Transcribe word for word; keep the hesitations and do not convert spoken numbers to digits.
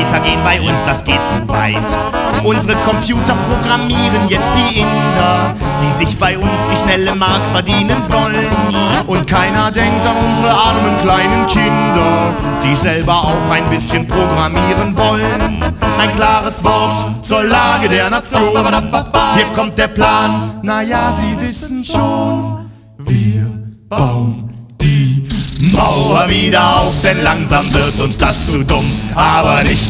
weitergehen bei uns, das geht zu weit. Unsere Computer programmieren jetzt die Inder, die sich bei uns die schnelle Mark verdienen sollen. Und keiner denkt an unsere armen kleinen Kinder, die selber auch ein bisschen programmieren wollen. Ein klares Wort zur Lage der Nation. Hier kommt der Plan, naja, Sie wissen schon, wir bauen die Mauer wieder auf, denn langsam wird uns das zu dumm, aber nicht